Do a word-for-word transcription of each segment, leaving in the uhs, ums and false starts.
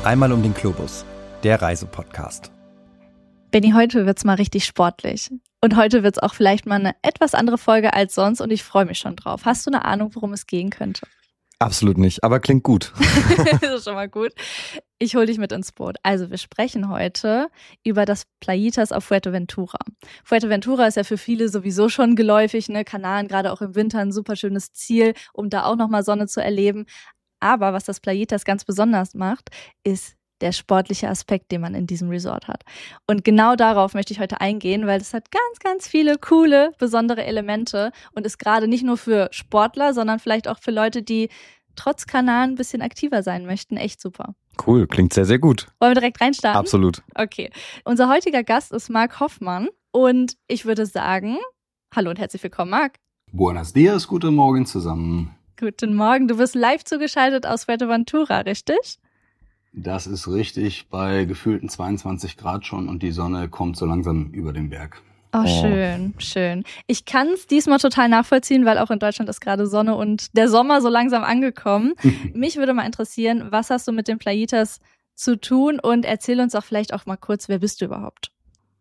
Einmal um den Globus, der Reisepodcast. Benni, heute wird's mal richtig sportlich. Und heute wird's auch vielleicht mal eine etwas andere Folge als sonst und ich freue mich schon drauf. Hast du eine Ahnung, worum es gehen könnte? Absolut nicht, aber klingt gut. Das ist schon mal gut. Ich hole dich mit ins Boot. Also wir sprechen heute über das Playitas auf Fuerteventura. Fuerteventura ist ja für viele sowieso schon geläufig, ne? Kanaren, gerade auch im Winter, ein super schönes Ziel, um da auch nochmal Sonne zu erleben. Aber was das Playitas ganz besonders macht, ist der sportliche Aspekt, den man in diesem Resort hat. Und genau darauf möchte ich heute eingehen, weil es hat ganz, ganz viele coole, besondere Elemente und ist gerade nicht nur für Sportler, sondern vielleicht auch für Leute, die trotz Kanaren ein bisschen aktiver sein möchten, echt super. Cool, klingt sehr, sehr gut. Wollen wir direkt reinstarten? Absolut. Okay. Unser heutiger Gast ist Marc Hoffmann und ich würde sagen, hallo und herzlich willkommen, Marc. Buenos dias, guten Morgen zusammen. Guten Morgen, du bist live zugeschaltet aus Fuerteventura, richtig? Das ist richtig, bei gefühlten zweiundzwanzig Grad schon und die Sonne kommt so langsam über den Berg. Oh, schön, schön. Ich kann es diesmal total nachvollziehen, weil auch in Deutschland ist gerade Sonne und der Sommer so langsam angekommen. Mich würde mal interessieren, was hast du mit den Playitas zu tun und erzähl uns auch vielleicht auch mal kurz, wer bist du überhaupt?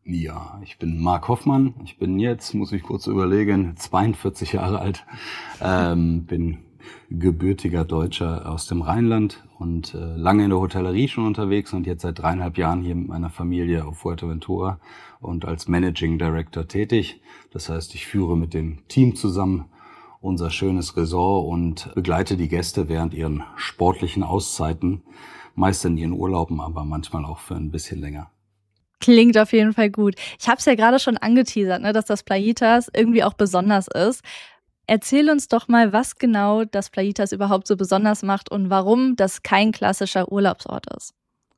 Ja, ich bin Marc Hoffmann. Ich bin jetzt, muss ich kurz überlegen, zweiundvierzig Jahre alt, ähm, bin gebürtiger Deutscher aus dem Rheinland und äh, lange in der Hotellerie schon unterwegs und jetzt seit dreieinhalb Jahren hier mit meiner Familie auf Fuerteventura und als Managing Director tätig. Das heißt, ich führe mit dem Team zusammen unser schönes Resort und begleite die Gäste während ihren sportlichen Auszeiten, meist in ihren Urlauben, aber manchmal auch für ein bisschen länger. Klingt auf jeden Fall gut. Ich habe es ja gerade schon angeteasert, ne, dass das Playitas irgendwie auch besonders ist. Erzähl uns doch mal, was genau das Playitas überhaupt so besonders macht und warum das kein klassischer Urlaubsort ist.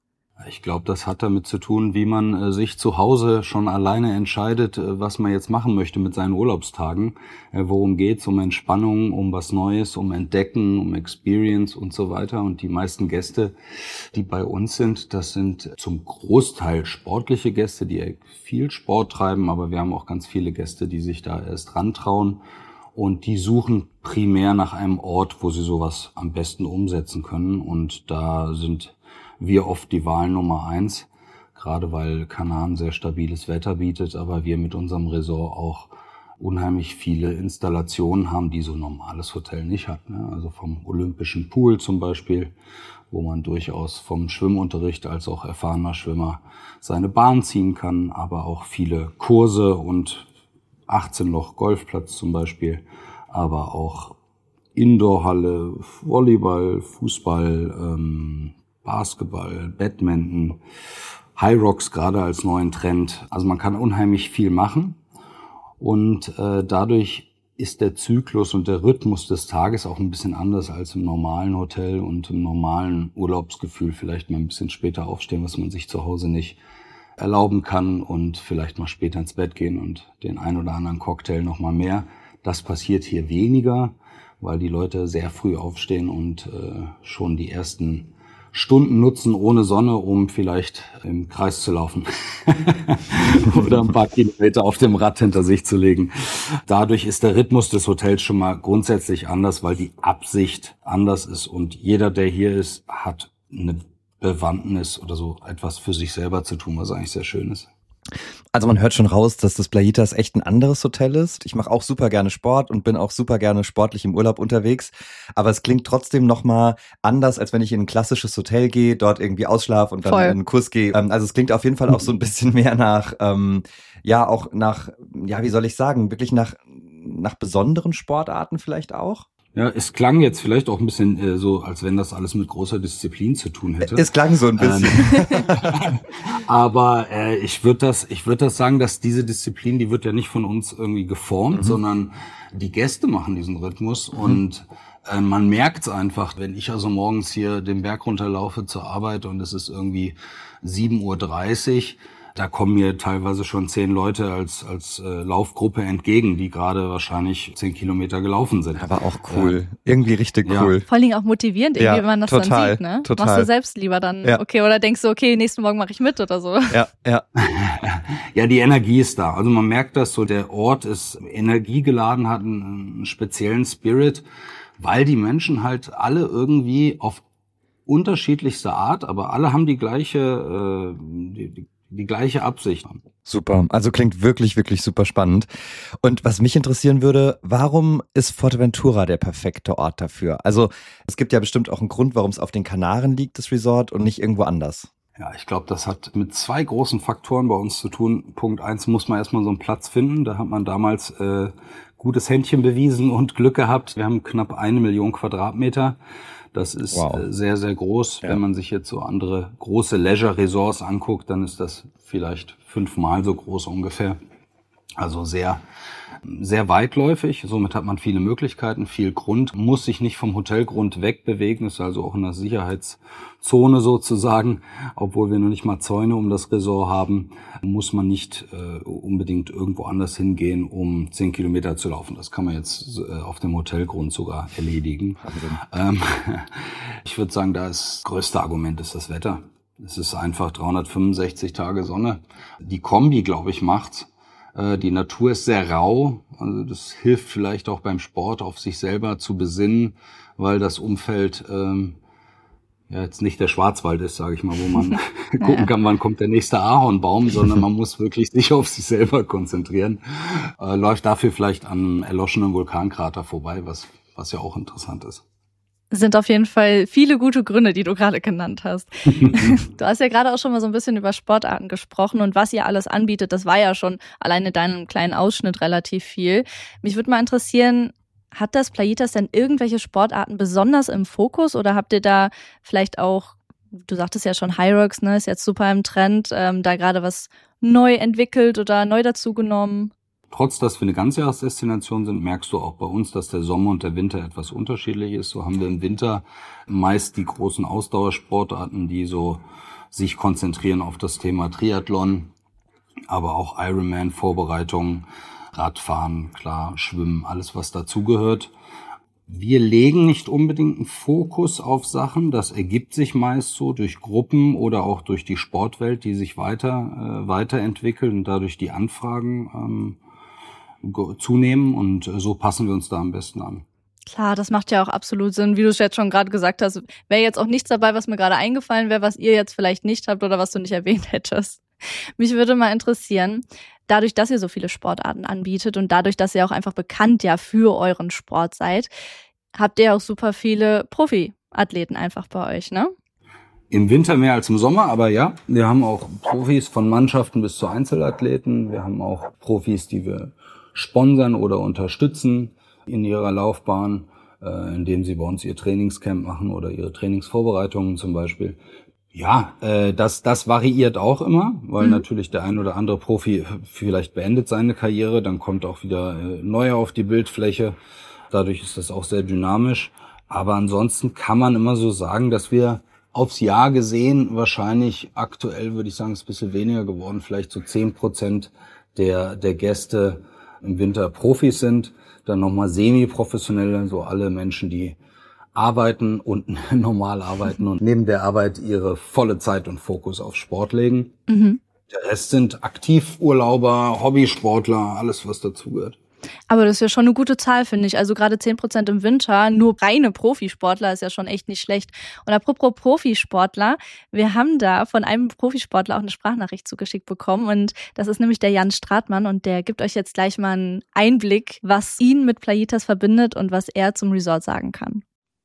Ich glaube, das hat damit zu tun, wie man äh, sich zu Hause schon alleine entscheidet, äh, was man jetzt machen möchte mit seinen Urlaubstagen. Äh, worum geht's? Um Entspannung, um was Neues, um Entdecken, um Experience und so weiter. Und die meisten Gäste, die bei uns sind, das sind zum Großteil sportliche Gäste, die viel Sport treiben. Aber wir haben auch ganz viele Gäste, die sich da erst rantrauen. Und die suchen primär nach einem Ort, wo sie sowas am besten umsetzen können. Und da sind wir oft die Wahl Nummer eins, gerade weil Kanaren sehr stabiles Wetter bietet, aber wir mit unserem Resort auch unheimlich viele Installationen haben, die so ein normales Hotel nicht hat. Ne? Also vom Olympischen Pool zum Beispiel, wo man durchaus vom Schwimmunterricht als auch erfahrener Schwimmer seine Bahn ziehen kann, aber auch viele Kurse und achtzehn Loch Golfplatz zum Beispiel, aber auch Indoorhalle, Volleyball, Fußball, ähm, Basketball, Badminton, High Rocks gerade als neuen Trend. Also man kann unheimlich viel machen und äh, dadurch ist der Zyklus und der Rhythmus des Tages auch ein bisschen anders als im normalen Hotel und im normalen Urlaubsgefühl. Vielleicht mal ein bisschen später aufstehen, was man sich zu Hause nicht erlauben kann und vielleicht mal später ins Bett gehen und den ein oder anderen Cocktail noch mal mehr. Das passiert hier weniger, weil die Leute sehr früh aufstehen und äh, schon die ersten Stunden nutzen ohne Sonne, um vielleicht im Kreis zu laufen oder ein paar Kilometer auf dem Rad hinter sich zu legen. Dadurch ist der Rhythmus des Hotels schon mal grundsätzlich anders, weil die Absicht anders ist und jeder, der hier ist, hat eine Bewandtnis oder so etwas für sich selber zu tun, was eigentlich sehr schön ist. Also man hört schon raus, dass das Playitas echt ein anderes Hotel ist. Ich mache auch super gerne Sport und bin auch super gerne sportlich im Urlaub unterwegs. Aber es klingt trotzdem nochmal anders, als wenn ich in ein klassisches Hotel gehe, dort irgendwie ausschlafe und dann Voll. in einen Kurs gehe. Also es klingt auf jeden Fall auch so ein bisschen mehr nach, ähm, ja auch nach, ja wie soll ich sagen, wirklich nach, nach besonderen Sportarten vielleicht auch. Ja, es klang jetzt vielleicht auch ein bisschen äh, so, als wenn das alles mit großer Disziplin zu tun hätte. Es klang so ein bisschen. Ähm, aber äh, ich würde das, ich würde das sagen, dass diese Disziplin, die wird ja nicht von uns irgendwie geformt, mhm. sondern die Gäste machen diesen Rhythmus mhm. und äh, man merkt es einfach, wenn ich also morgens hier den Berg runterlaufe zur Arbeit und es ist irgendwie sieben Uhr dreißig. Da kommen mir teilweise schon zehn Leute als als äh, Laufgruppe entgegen, die gerade wahrscheinlich zehn Kilometer gelaufen sind. Aber auch cool. Äh, irgendwie richtig ja. cool. Vor allen Dingen auch motivierend, irgendwie, ja, wenn man das total, dann sieht, ne? Total. Machst du selbst lieber dann, ja. okay, oder denkst du, okay, nächsten Morgen mache ich mit oder so. Ja, ja. Ja, die Energie ist da. Also man merkt, dass so der Ort ist energiegeladen, hat einen, einen speziellen Spirit, weil die Menschen halt alle irgendwie auf unterschiedlichster Art, aber alle haben die gleiche, äh, die, die, die gleiche Absicht. Super, also klingt wirklich, wirklich super spannend. Und was mich interessieren würde, warum ist Fuerteventura der perfekte Ort dafür? Also es gibt ja bestimmt auch einen Grund, warum es auf den Kanaren liegt, das Resort, und nicht irgendwo anders. Ja, ich glaube, das hat mit zwei großen Faktoren bei uns zu tun. Punkt eins, muss man erstmal so einen Platz finden. Da hat man damals äh, gutes Händchen bewiesen und Glück gehabt. Wir haben knapp eine Million Quadratmeter. Das ist wow. äh, sehr, sehr groß. Ja. Wenn man sich jetzt so andere große Leisure-Resorts anguckt, dann ist das vielleicht fünfmal so groß ungefähr. Also sehr, sehr weitläufig. Somit hat man viele Möglichkeiten, viel Grund. Muss sich nicht vom Hotelgrund wegbewegen. Ist also auch in der Sicherheitszone sozusagen. Obwohl wir noch nicht mal Zäune um das Resort haben, muss man nicht äh, unbedingt irgendwo anders hingehen, um zehn Kilometer zu laufen. Das kann man jetzt äh, auf dem Hotelgrund sogar erledigen. Ähm, ich würde sagen, das größte Argument ist das Wetter. Es ist einfach dreihundertfünfundsechzig Tage Sonne. Die Kombi, glaube ich, macht's. Die Natur ist sehr rau, also das hilft vielleicht auch beim Sport auf sich selber zu besinnen, weil das Umfeld ähm, ja jetzt nicht der Schwarzwald ist, sage ich mal, wo man gucken kann, wann kommt der nächste Ahornbaum, sondern man muss wirklich sich auf sich selber konzentrieren. Äh, läuft dafür vielleicht an einem erloschenen Vulkankrater vorbei, was was ja auch interessant ist. Sind auf jeden Fall viele gute Gründe, die du gerade genannt hast. Du hast ja gerade auch schon mal so ein bisschen über Sportarten gesprochen und was ihr alles anbietet, das war ja schon allein in deinem kleinen Ausschnitt relativ viel. Mich würde mal interessieren, hat das Playitas denn irgendwelche Sportarten besonders im Fokus oder habt ihr da vielleicht auch, du sagtest ja schon Hyrox, ne, ist jetzt super im Trend, ähm, da gerade was neu entwickelt oder neu dazugenommen? Trotz, dass wir eine Ganzjahresdestination sind, merkst du auch bei uns, dass der Sommer und der Winter etwas unterschiedlich ist. So haben wir im Winter meist die großen Ausdauersportarten, die so sich konzentrieren auf das Thema Triathlon, aber auch Ironman-Vorbereitungen, Radfahren, klar, Schwimmen, alles was dazugehört. Wir legen nicht unbedingt einen Fokus auf Sachen. Das ergibt sich meist so durch Gruppen oder auch durch die Sportwelt, die sich weiter äh, weiterentwickelt und dadurch die Anfragen ähm, zunehmen und so passen wir uns da am besten an. Klar, das macht ja auch absolut Sinn, wie du es jetzt schon gerade gesagt hast. Wäre jetzt auch nichts dabei, was mir gerade eingefallen wäre, was ihr jetzt vielleicht nicht habt oder was du nicht erwähnt hättest. Mich würde mal interessieren, dadurch, dass ihr so viele Sportarten anbietet und dadurch, dass ihr auch einfach bekannt ja für euren Sport seid, habt ihr auch super viele Profiathleten einfach bei euch, ne? Im Winter mehr als im Sommer, aber ja, wir haben auch Profis von Mannschaften bis zu Einzelathleten. Wir haben auch Profis, die wir sponsern oder unterstützen in ihrer Laufbahn, äh, indem sie bei uns ihr Trainingscamp machen oder ihre Trainingsvorbereitungen zum Beispiel. Ja, äh, das das variiert auch immer, weil mhm. natürlich der ein oder andere Profi vielleicht beendet seine Karriere, dann kommt auch wieder äh, neuer auf die Bildfläche. Dadurch ist das auch sehr dynamisch. Aber ansonsten kann man immer so sagen, dass wir aufs Jahr gesehen wahrscheinlich aktuell, würde ich sagen, ist ein bisschen weniger geworden, vielleicht so zehn Prozent der der Gäste im Winter Profis sind, dann nochmal semi-professionelle, so alle Menschen, die arbeiten und normal arbeiten und neben der Arbeit ihre volle Zeit und Fokus auf Sport legen. Mhm. Der Rest sind Aktivurlauber, Hobbysportler, alles was dazugehört. Aber das ist ja schon eine gute Zahl, finde ich. Also gerade zehn Prozent im Winter, nur reine Profisportler ist ja schon echt nicht schlecht. Und apropos Profisportler, wir haben da von einem Profisportler auch eine Sprachnachricht zugeschickt bekommen und das ist nämlich der Jan Stratmann und der gibt euch jetzt gleich mal einen Einblick, was ihn mit Playitas verbindet und was er zum Resort sagen kann.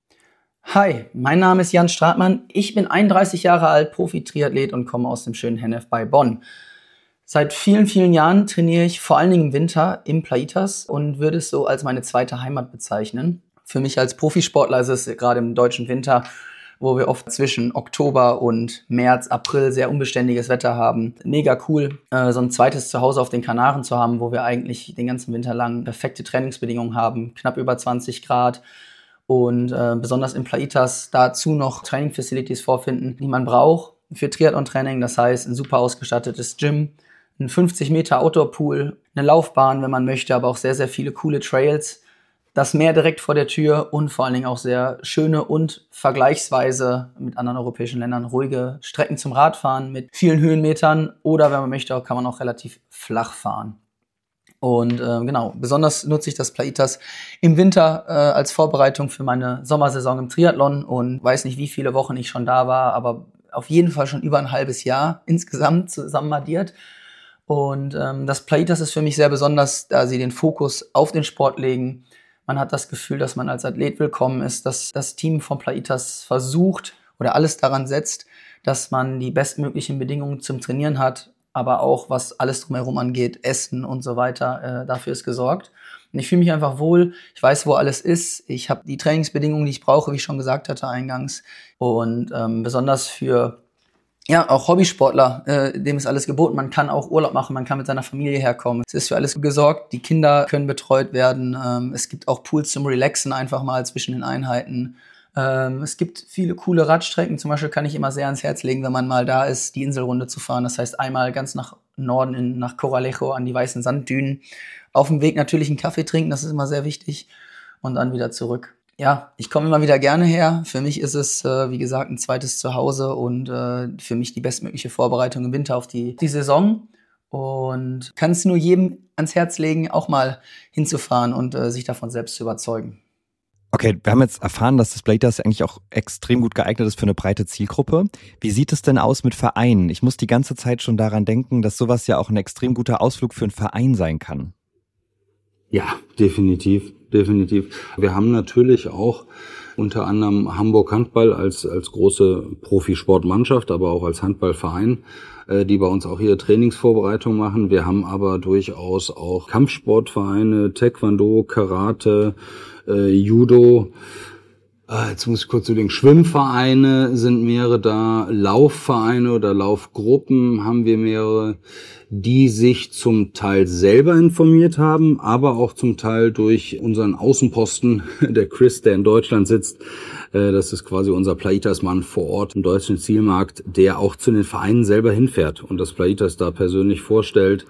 Hi, mein Name ist Jan Stratmann. Ich bin einunddreißig Jahre alt, Profi-Triathlet und komme aus dem schönen Hennef bei Bonn. Seit vielen, vielen Jahren trainiere ich vor allen Dingen im Winter im Playitas und würde es so als meine zweite Heimat bezeichnen. Für mich als Profisportler ist es gerade im deutschen Winter, wo wir oft zwischen Oktober und März, April sehr unbeständiges Wetter haben. Mega cool, äh, so ein zweites Zuhause auf den Kanaren zu haben, wo wir eigentlich den ganzen Winter lang perfekte Trainingsbedingungen haben, knapp über zwanzig Grad. Und äh, besonders im Playitas dazu noch Training-Facilities vorfinden, die man braucht für Triathlon-Training. Das heißt, ein super ausgestattetes Gym, ein fünfzig Meter Outdoor-Pool, eine Laufbahn, wenn man möchte, aber auch sehr, sehr viele coole Trails. Das Meer direkt vor der Tür und vor allen Dingen auch sehr schöne und vergleichsweise mit anderen europäischen Ländern ruhige Strecken zum Radfahren mit vielen Höhenmetern. Oder wenn man möchte, kann man auch relativ flach fahren. Und äh, genau, besonders nutze ich das Playitas im Winter äh, als Vorbereitung für meine Sommersaison im Triathlon und weiß nicht, wie viele Wochen ich schon da war, aber auf jeden Fall schon über ein halbes Jahr insgesamt zusammen addiert. Und ähm, das Playitas ist für mich sehr besonders, da sie den Fokus auf den Sport legen. Man hat das Gefühl, dass man als Athlet willkommen ist, dass das Team von Playitas versucht oder alles daran setzt, dass man die bestmöglichen Bedingungen zum Trainieren hat, aber auch, was alles drumherum angeht, Essen und so weiter, äh, dafür ist gesorgt. Und ich fühle mich einfach wohl, ich weiß, wo alles ist, ich habe die Trainingsbedingungen, die ich brauche, wie ich schon gesagt hatte eingangs. Und ähm, besonders für ja auch Hobbysportler, äh, dem ist alles geboten. Man kann auch Urlaub machen, man kann mit seiner Familie herkommen. Es ist für alles gesorgt, die Kinder können betreut werden. Ähm, es gibt auch Pools zum Relaxen einfach mal zwischen den Einheiten. Ähm, es gibt viele coole Radstrecken, zum Beispiel kann ich immer sehr ans Herz legen, wenn man mal da ist, die Inselrunde zu fahren. Das heißt, einmal ganz nach Norden, in, nach Coralejo an die weißen Sanddünen. Auf dem Weg natürlich einen Kaffee trinken, das ist immer sehr wichtig. Und dann wieder zurück. Ja, ich komme immer wieder gerne her. Für mich ist es, äh, wie gesagt, ein zweites Zuhause und äh, für mich die bestmögliche Vorbereitung im Winter auf die, die Saison. Und kann es nur jedem ans Herz legen, auch mal hinzufahren und äh, sich davon selbst zu überzeugen. Okay, wir haben jetzt erfahren, dass das Playitas eigentlich auch extrem gut geeignet ist für eine breite Zielgruppe. Wie sieht es denn aus mit Vereinen? Ich muss die ganze Zeit schon daran denken, dass sowas ja auch ein extrem guter Ausflug für einen Verein sein kann. Ja, definitiv, definitiv. Wir haben natürlich auch unter anderem Hamburg Handball als als große Profisportmannschaft, aber auch als Handballverein, äh, die bei uns auch ihre Trainingsvorbereitung machen. Wir haben aber durchaus auch Kampfsportvereine, Taekwondo, Karate, äh, Judo. Äh, jetzt muss ich kurz überlegen. Schwimmvereine sind mehrere da, Laufvereine oder Laufgruppen haben wir mehrere, die sich zum Teil selber informiert haben, aber auch zum Teil durch unseren Außenposten, der Chris, der in Deutschland sitzt. Äh, das ist quasi unser Playitas-Mann vor Ort im deutschen Zielmarkt, der auch zu den Vereinen selber hinfährt und das Playitas da persönlich vorstellt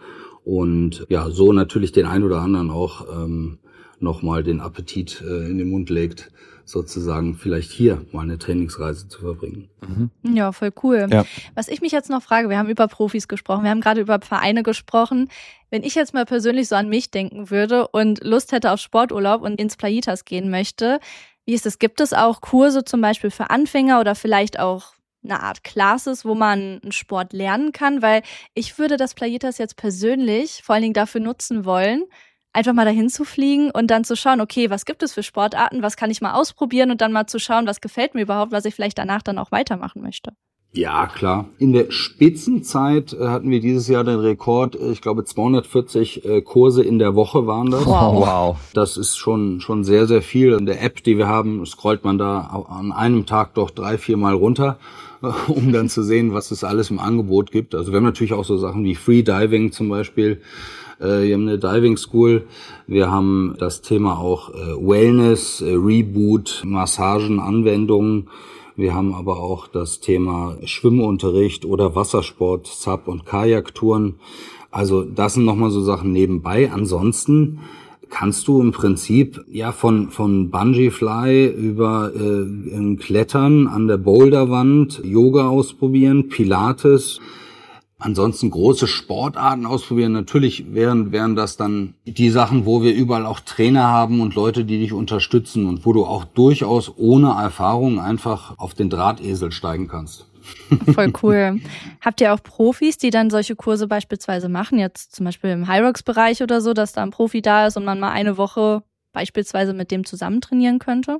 und ja, so natürlich den einen oder anderen auch ähm, nochmal den Appetit äh, in den Mund legt, sozusagen vielleicht hier mal eine Trainingsreise zu verbringen. Mhm. Ja, voll cool. Ja. Was ich mich jetzt noch frage, wir haben über Profis gesprochen, wir haben gerade über Vereine gesprochen. Wenn ich jetzt mal persönlich so an mich denken würde und Lust hätte auf Sporturlaub und ins Playitas gehen möchte, wie ist es? Gibt es auch Kurse zum Beispiel für Anfänger oder vielleicht auch eine Art Classes, wo man einen Sport lernen kann? Weil ich würde das Playitas jetzt persönlich vor allen Dingen dafür nutzen wollen, einfach mal dahin zu fliegen und dann zu schauen, okay, was gibt es für Sportarten, was kann ich mal ausprobieren und dann mal zu schauen, was gefällt mir überhaupt, was ich vielleicht danach dann auch weitermachen möchte. Ja, klar. In der Spitzenzeit äh, hatten wir dieses Jahr den Rekord, ich glaube zweihundertvierzig äh, Kurse in der Woche waren das. Wow. wow. Das ist schon schon sehr, sehr viel. In der App, die wir haben, scrollt man da an einem Tag doch drei, vier Mal runter, äh, um dann zu sehen, was es alles im Angebot gibt. Also wir haben natürlich auch so Sachen wie Freediving zum Beispiel. Wir haben eine Diving School, wir haben das Thema auch Wellness, Reboot, Massagen, Anwendungen. Wir haben aber auch das Thema Schwimmunterricht oder Wassersport, Sub- und Kajaktouren. Also das sind nochmal so Sachen nebenbei. Ansonsten kannst du im Prinzip ja von von Bungee-Fly über äh, Klettern an der Boulderwand, Yoga ausprobieren, Pilates. Ansonsten große Sportarten ausprobieren. Natürlich wären, wären das dann die Sachen, wo wir überall auch Trainer haben und Leute, die dich unterstützen und wo du auch durchaus ohne Erfahrung einfach auf den Drahtesel steigen kannst. Voll cool. Habt ihr auch Profis, die dann solche Kurse beispielsweise machen? Jetzt zum Beispiel im Hyrox-Bereich oder so, dass da ein Profi da ist und man mal eine Woche beispielsweise mit dem zusammen trainieren könnte?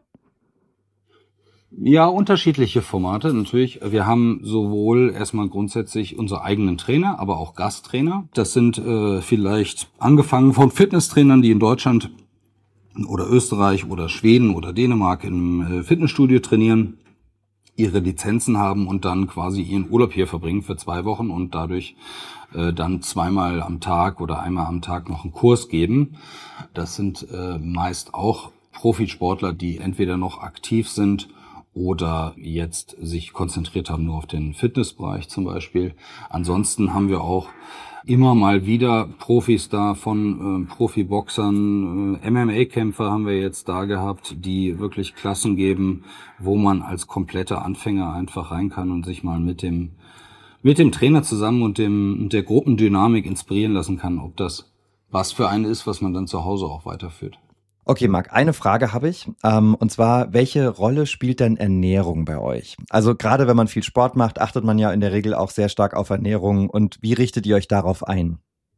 Ja, unterschiedliche Formate natürlich. Wir haben sowohl erstmal grundsätzlich unsere eigenen Trainer, aber auch Gasttrainer. Das sind äh, vielleicht angefangen von Fitnesstrainern, die in Deutschland oder Österreich oder Schweden oder Dänemark im äh, Fitnessstudio trainieren, ihre Lizenzen haben und dann quasi ihren Urlaub hier verbringen für zwei Wochen und dadurch äh, dann zweimal am Tag oder einmal am Tag noch einen Kurs geben. Das sind äh, meist auch Profisportler, die entweder noch aktiv sind oder jetzt sich konzentriert haben nur auf den Fitnessbereich zum Beispiel. Ansonsten haben wir auch immer mal wieder Profis da, von äh, Profiboxern, äh, M M A-Kämpfer haben wir jetzt da gehabt, die wirklich Klassen geben, wo man als kompletter Anfänger einfach rein kann und sich mal mit dem mit dem Trainer zusammen und dem und der Gruppendynamik inspirieren lassen kann, ob das was für einen ist, was man dann zu Hause auch weiterführt. Okay, Marc, eine Frage habe ich, ähm, und zwar, welche Rolle spielt denn Ernährung bei euch? Also gerade wenn man viel Sport macht, achtet man ja in der Regel auch sehr stark auf Ernährung, und wie richtet ihr euch darauf ein?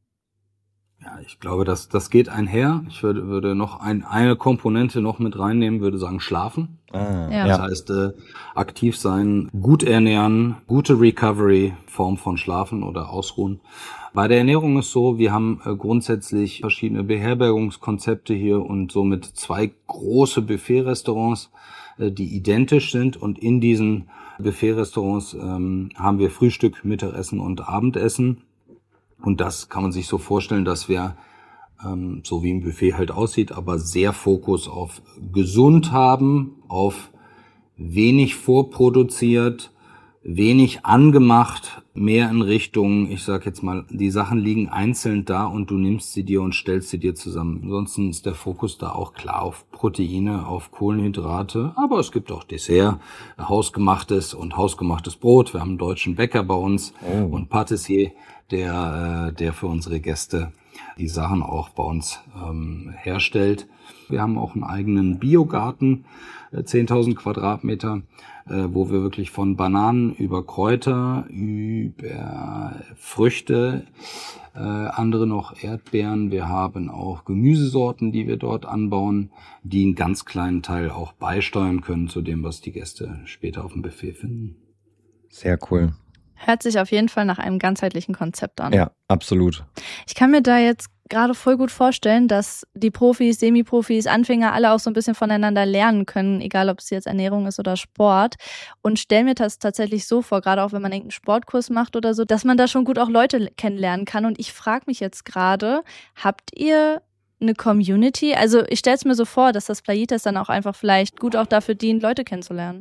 Ja, ich glaube, das, das geht einher. Ich würde, würde noch ein, eine Komponente noch mit reinnehmen, würde sagen Schlafen. Ah, Ja. Das heißt, äh, aktiv sein, gut ernähren, gute Recovery, Form von Schlafen oder Ausruhen. Bei der Ernährung ist so, wir haben äh, grundsätzlich verschiedene Beherbergungskonzepte hier und somit zwei große Buffet-Restaurants, äh, die identisch sind, und in diesen Buffet-Restaurants ähm, haben wir Frühstück, Mittagessen und Abendessen. Und das kann man sich so vorstellen, dass wir, ähm, so wie ein Buffet halt aussieht, aber sehr Fokus auf gesund haben, auf wenig vorproduziert, wenig angemacht, mehr in Richtung, ich sag jetzt mal, die Sachen liegen einzeln da und du nimmst sie dir und stellst sie dir zusammen. Ansonsten ist der Fokus da auch klar auf Proteine, auf Kohlenhydrate, aber es gibt auch Dessert, hausgemachtes und hausgemachtes Brot. Wir haben einen deutschen Bäcker bei uns oh. und Patissier, der, der für unsere Gäste die Sachen auch bei uns ähm, herstellt. Wir haben auch einen eigenen Biogarten, zehntausend Quadratmeter, äh, wo wir wirklich von Bananen über Kräuter, über Früchte, äh, andere noch Erdbeeren. Wir haben auch Gemüsesorten, die wir dort anbauen, die einen ganz kleinen Teil auch beisteuern können zu dem, was die Gäste später auf dem Buffet finden. Sehr cool. Hört sich auf jeden Fall nach einem ganzheitlichen Konzept an. Ja, absolut. Ich kann mir da jetzt gerade voll gut vorstellen, dass die Profis, Semi-Profis, Anfänger alle auch so ein bisschen voneinander lernen können, egal ob es jetzt Ernährung ist oder Sport. Und stell mir das tatsächlich so vor, gerade auch wenn man irgendeinen Sportkurs macht oder so, dass man da schon gut auch Leute kennenlernen kann. Und ich frage mich jetzt gerade, habt ihr eine Community? Also ich stelle es mir so vor, dass das Playitas dann auch einfach vielleicht gut auch dafür dient, Leute kennenzulernen.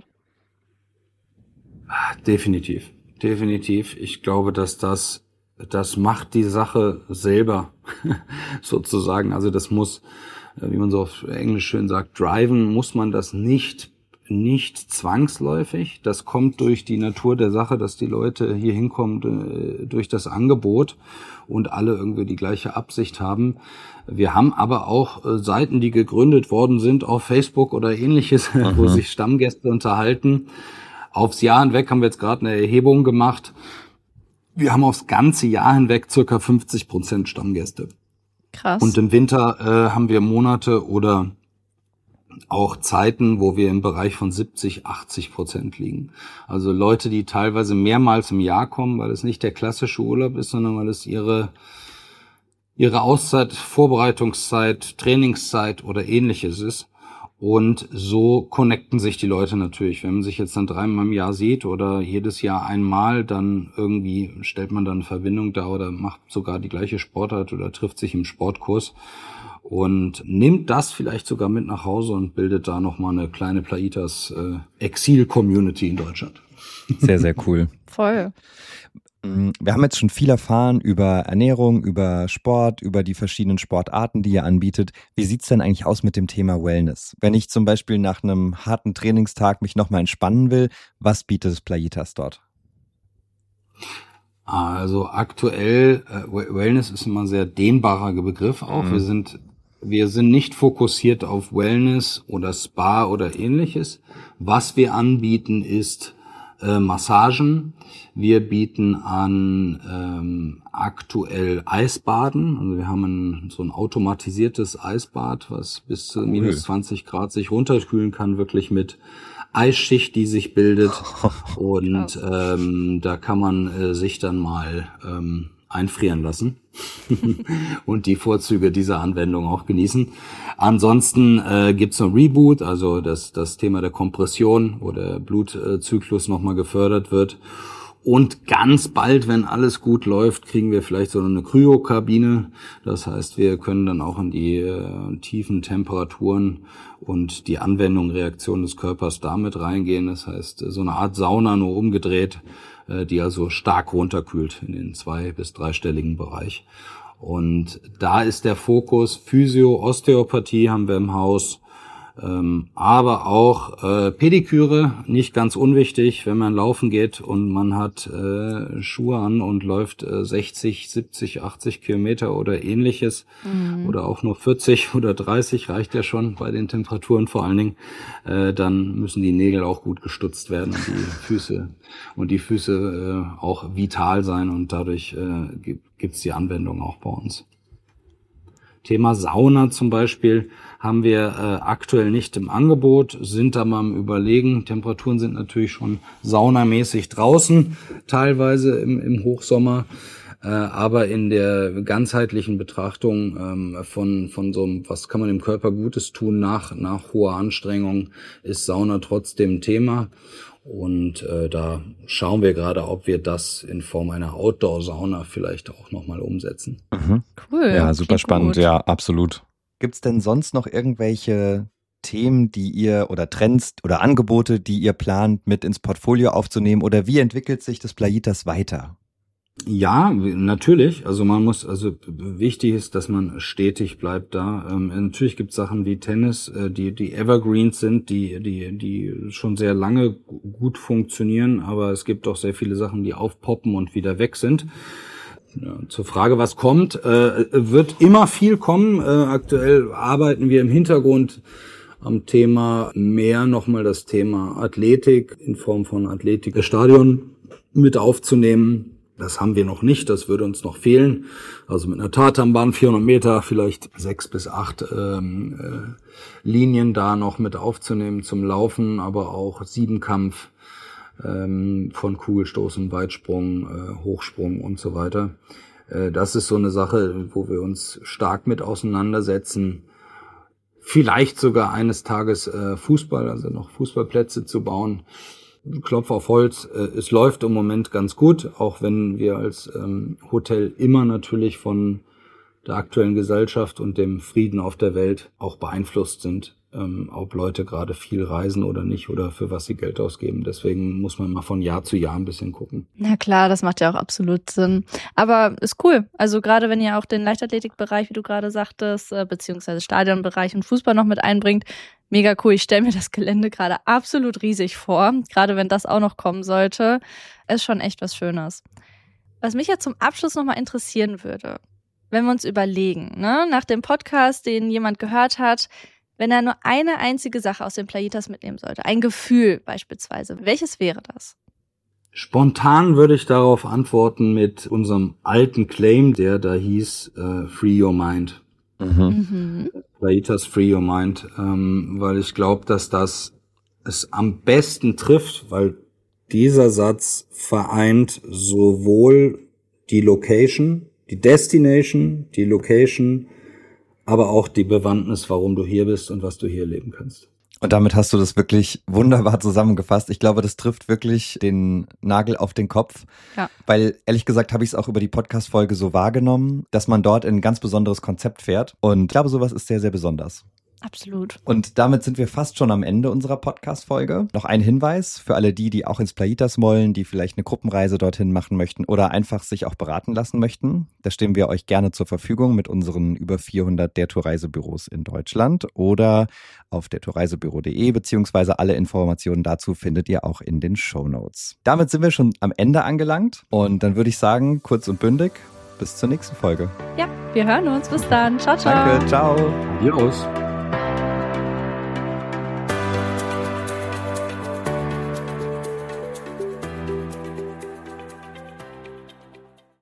Definitiv. Definitiv. Ich glaube, dass das, das macht die Sache selber, sozusagen. Also das muss, wie man so auf Englisch schön sagt, driven, muss man das nicht, nicht zwangsläufig. Das kommt durch die Natur der Sache, dass die Leute hier hinkommen, durch das Angebot und alle irgendwie die gleiche Absicht haben. Wir haben aber auch Seiten, die gegründet worden sind auf Facebook oder ähnliches, Aha. wo sich Stammgäste unterhalten. Aufs Jahr hinweg haben wir jetzt gerade eine Erhebung gemacht. Wir haben aufs ganze Jahr hinweg circa fünfzig Prozent Stammgäste. Krass. Und im Winter äh, haben wir Monate oder auch Zeiten, wo wir im Bereich von siebzig, achtzig Prozent liegen. Also Leute, die teilweise mehrmals im Jahr kommen, weil es nicht der klassische Urlaub ist, sondern weil es ihre ihre Auszeit, Vorbereitungszeit, Trainingszeit oder ähnliches ist. Und so connecten sich die Leute natürlich. Wenn man sich jetzt dann dreimal im Jahr sieht oder jedes Jahr einmal, dann irgendwie stellt man dann eine Verbindung da oder macht sogar die gleiche Sportart oder trifft sich im Sportkurs und nimmt das vielleicht sogar mit nach Hause und bildet da nochmal eine kleine Playitas äh, Exil-Community in Deutschland. Sehr, sehr cool. Voll. Wir haben jetzt schon viel erfahren über Ernährung, über Sport, über die verschiedenen Sportarten, die ihr anbietet. Wie sieht's denn eigentlich aus mit dem Thema Wellness? Wenn ich zum Beispiel nach einem harten Trainingstag mich nochmal entspannen will, was bietet das Playitas dort? Also aktuell, äh, Wellness ist immer ein sehr dehnbarer Begriff auch. Mhm. Wir sind wir sind nicht fokussiert auf Wellness oder Spa oder ähnliches. Was wir anbieten ist Äh, Massagen. Wir bieten an ähm, aktuell Eisbaden. Also wir haben ein, so ein automatisiertes Eisbad, was bis zu minus zwanzig Grad sich runterkühlen kann, wirklich mit Eisschicht, die sich bildet. Und ähm, da kann man äh, sich dann mal ähm, einfrieren lassen und die Vorzüge dieser Anwendung auch genießen. Ansonsten äh, gibt's ein Reboot, also das das Thema der Kompression, wo der Blutzyklus nochmal gefördert wird. Und ganz bald, wenn alles gut läuft, kriegen wir vielleicht so eine Kryokabine. Das heißt, wir können dann auch in die äh, tiefen Temperaturen und die Anwendung, Reaktion des Körpers damit reingehen. Das heißt, so eine Art Sauna nur umgedreht, äh, die also stark runterkühlt in den zwei- bis dreistelligen Bereich. Und da ist der Fokus Physio, Osteopathie haben wir im Haus, Ähm, aber auch äh, Pediküre, nicht ganz unwichtig, wenn man laufen geht und man hat äh, Schuhe an und läuft äh, sechzig, siebzig, achtzig Kilometer oder ähnliches mhm. oder auch nur vierzig oder dreißig reicht ja schon bei den Temperaturen vor allen Dingen, äh, dann müssen die Nägel auch gut gestutzt werden und die Füße und die Füße äh, auch vital sein und dadurch äh, gibt's die Anwendung auch bei uns. Thema Sauna zum Beispiel haben wir äh, aktuell nicht im Angebot, sind da mal am Überlegen. Temperaturen sind natürlich schon saunamäßig draußen, teilweise im, im Hochsommer. Äh, aber in der ganzheitlichen Betrachtung ähm, von von so einem, was kann man dem Körper Gutes tun nach nach hoher Anstrengung, ist Sauna trotzdem ein Thema. Und äh, da schauen wir gerade, ob wir das in Form einer Outdoor-Sauna vielleicht auch nochmal umsetzen. Mhm. Cool. Ja, super spannend. Gut. Ja, absolut. Gibt's denn sonst noch irgendwelche Themen, die ihr oder Trends oder Angebote, die ihr plant, mit ins Portfolio aufzunehmen? Oder wie entwickelt sich das Playitas weiter? Ja, natürlich. Also man muss, also wichtig ist, dass man stetig bleibt da. Ähm, natürlich gibt es Sachen wie Tennis, äh, die die Evergreens sind, die die die schon sehr lange gut funktionieren, aber es gibt auch sehr viele Sachen, die aufpoppen und wieder weg sind. Ja, zur Frage, was kommt, äh, wird immer viel kommen. Äh, aktuell arbeiten wir im Hintergrund am Thema mehr nochmal das Thema Athletik in Form von Athletikstadion mit aufzunehmen. Das haben wir noch nicht, das würde uns noch fehlen. Also mit einer Tatanbahn, vierhundert Meter, vielleicht sechs bis acht ähm, äh, Linien da noch mit aufzunehmen zum Laufen, aber auch Siebenkampf ähm, von Kugelstoßen, Weitsprung, äh, Hochsprung und so weiter. Äh, das ist so eine Sache, wo wir uns stark mit auseinandersetzen. Vielleicht sogar eines Tages äh, Fußball, also noch Fußballplätze zu bauen. Klopf auf Holz, äh, es läuft im Moment ganz gut, auch wenn wir als ähm, Hotel immer natürlich von der aktuellen Gesellschaft und dem Frieden auf der Welt auch beeinflusst sind, ähm, ob Leute gerade viel reisen oder nicht oder für was sie Geld ausgeben. Deswegen muss man mal von Jahr zu Jahr ein bisschen gucken. Na klar, das macht ja auch absolut Sinn. Aber ist cool. Also gerade wenn ihr auch den Leichtathletikbereich, wie du gerade sagtest, äh, beziehungsweise Stadionbereich und Fußball noch mit einbringt, mega cool. Ich stelle mir das Gelände gerade absolut riesig vor. Gerade wenn das auch noch kommen sollte. Ist schon echt was Schönes. Was mich jetzt zum Abschluss nochmal interessieren würde, wenn wir uns überlegen, ne, nach dem Podcast, den jemand gehört hat, wenn er nur eine einzige Sache aus dem Playitas mitnehmen sollte, ein Gefühl beispielsweise, welches wäre das? Spontan würde ich darauf antworten mit unserem alten Claim, der da hieß uh, Free Your Mind. Mhm. Mhm. Playitas Free Your Mind, ähm, weil ich glaube, dass das es am besten trifft, weil dieser Satz vereint sowohl die Location, die Destination, die Location, aber auch die Bewandtnis, warum du hier bist und was du hier erleben kannst. Und damit hast du das wirklich wunderbar zusammengefasst. Ich glaube, das trifft wirklich den Nagel auf den Kopf. Ja. Weil ehrlich gesagt habe ich es auch über die Podcast-Folge so wahrgenommen, dass man dort in ein ganz besonderes Konzept fährt. Und ich glaube, sowas ist sehr, sehr besonders. Absolut. Und damit sind wir fast schon am Ende unserer Podcast-Folge. Noch ein Hinweis für alle die, die auch ins Playitas wollen, die vielleicht eine Gruppenreise dorthin machen möchten oder einfach sich auch beraten lassen möchten. Da stehen wir euch gerne zur Verfügung mit unseren über vierhundert der Tour-Reisebüros in Deutschland oder auf der tourreisebüro punkt de, beziehungsweise alle Informationen dazu findet ihr auch in den Shownotes. Damit sind wir schon am Ende angelangt und dann würde ich sagen, kurz und bündig, bis zur nächsten Folge. Ja, wir hören uns. Bis dann. Ciao, ciao. Danke, ciao. Adios.